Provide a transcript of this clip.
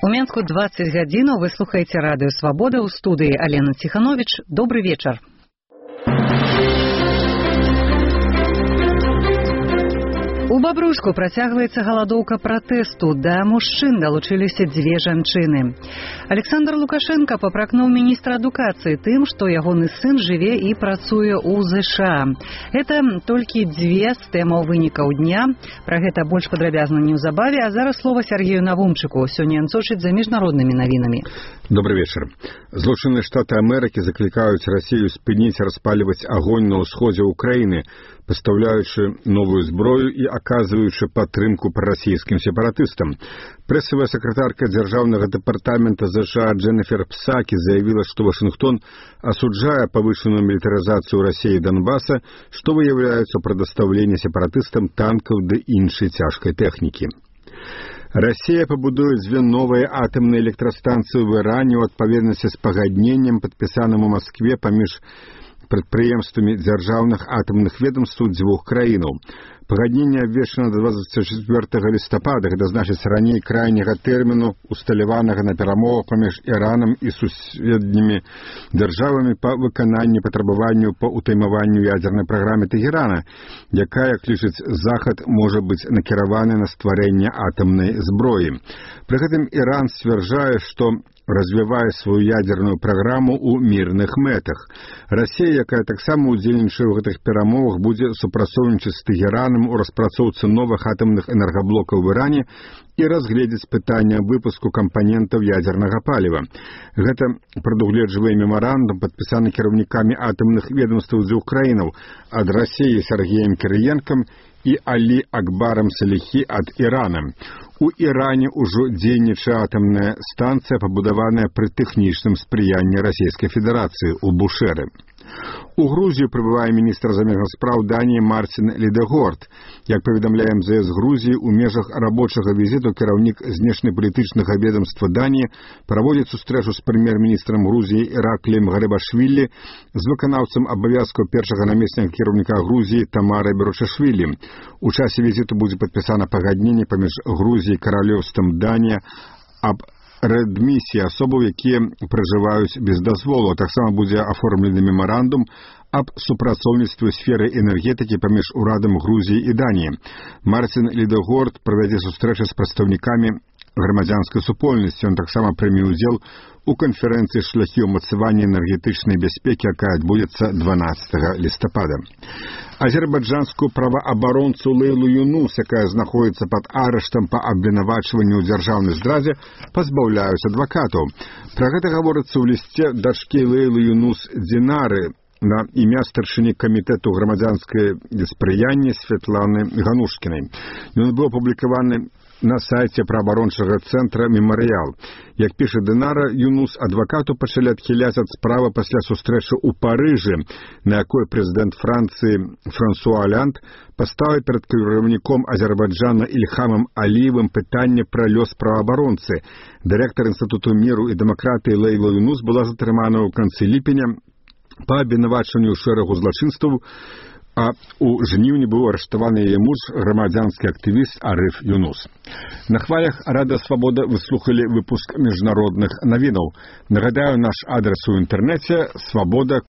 У Менску 20 гадзінаў вы слухаеце радыё Свабода, ў студыі Алена Ціхановіч. Добры вечар. У Бабруйску працягваецца галадоўка пратэсту. Да мужчын далучыліся дзве жанчыны. Александр Лукашенко папракнуў міністра адукацыі тым, што ягоны сын жыве і працуе ў ЗША. Гэта толькі дзве з тэмаў вынікаў дня. Пра гэта больш падрабязна неўзабаве, а зараз слова Сергею Навумчыку. Сёння ён сочыць за міжнароднымі навінамі. Добрый вечер. Злучаныя Штаты Амерыкі заклікаюць Расію спыніць распаліваць агонь на ўсходзе Украіны, пастаўляючы новую зброю і аказваючы падтрымку прарасійскім сепаратыстам. Прэсавая сакратарка дзяржаўнага дэпартамента ЗША Дженніфер Псакі заявіла, што Вашынгтон асуджае павышаную мілітарызацыю Расіі Донбаса, што выяўляецца прадастаўленне сепаратыстам танкаў ды іншай цяжкай тэхнікі. Расія пабудуе дзве новыя атамныя электрастанцыі ў Іране ў адпаведнасці з пагадненнем, падпісаным у Маскве паміж прадпрыемствамі дзяржаўных атамных ведомстваў дзвюх краінаў. Пагадненне абвешчана да 24 лістапада, гэта значыць раней крайняга тэрміну, усталяванага на перамовах паміж Іранам і суседнімі дзяржавамі па выкананні патрабаванняў па ўтаймаванню ядзернай праграме Тэгерана, якая, як лічыць Захад, можа быць накіравана на стварэнне атамнай зброі. Пры гэтым Іран сцвярджае, што развівае сваю ядерную праграму ў мірных мэтах. Расія, якая таксама ўдзельнічае ў гэтых перамовах, будзе супрацоўнічаць з Тэгеранам у распрацоўцы новых атамных энергаблокаў в Іране і разгледзець пытанне выпуску кампанентаў ядзернага паліва. Гэта прадугледжвае мемарандум, падпісаны кіраўнікамі атамных ведомстваў дзвюх краінаў ад Расіі Сергеем Кірыенкам і Алі Акбарам Саліхі ад Ірана. У Іране ўжо дзейнічае атамная станцыя, пабудаваная пры тэхнічным спрыянні Расійскай Федэрацыі ў Бушэры. У Грузію прыбывае міністр замежных спраў Даніі Мартин Лідегорд. Як паведамляе МЗС Грузіі, у межах рабочага візіту кіраўнік знешнепалітычнага ведомства Даніі праводзіць сустрэчу з прэм'ер-міністрам Грузіі Іракліем Гарыбашвілі, з выканаўцам абавязкаў першага намесніка кіраўніка Грузіі Тамарай Берушашвілі. У часе візіту будзе падпісана пагадненне паміж Грузіяй і каралеўствам Данія аб рэадмісіі асобаў, якія пражываюць без дазволу, а таксама будзе аформлены мемарандум аб супрацоўніцтве ў сферы энергетыкі паміж урадам Грузіі і Даніі. Мартин Лідегорд правядзе сустрэчы з прадстаўнікамі грамадзянскай супольнасці. Ён таксама прыме ўдзел у канферэнцыі «Шляхі ўмацавання энергетычнай бяспекі», якая адбудзецца 12 лістапада. Азербайджанскую праваабаронцу Лейлу Юнус, якая знаходзіцца пад арыштам па абвінавачванню ў дзяржаўнай здрадзе, пазбаўляюць адвакатаў. Пра гэта гаворыцца ў лісце дачкі Лейлы Юнус Динары на імя старшыні камітэту грамадзянскай спрыяння Святланы Ганушкінай. Ён быў апублікаваны на сайце праабарончага цэнтра «Мемарыял». Як піша Динара, Юнус адвакату пачалі адхіляць ад справы пасля сустрэчы ў Парыжы, на якой прэзідэнт Францыі Франсуа Оланд паставіў перад кіраўніком Азербайджана Ільхамам Аліевым пытанне пра лёс праваабаронцы. Дырэктар Інстытуту міру і дэмакратыі Лейла Юнус была затрымана ў канцы ліпеня па абвінавачванню ў шэрагу злачынстваў, а у жніўні быў арыштаваны яе муж, грамадзянскі актывіст Арыф Юнус. На хвалях Радыё Свабода вы слухалі выпуск міжнародных навінаў. Нагадаю, наш адрес у інтэрнэце свабода.орг.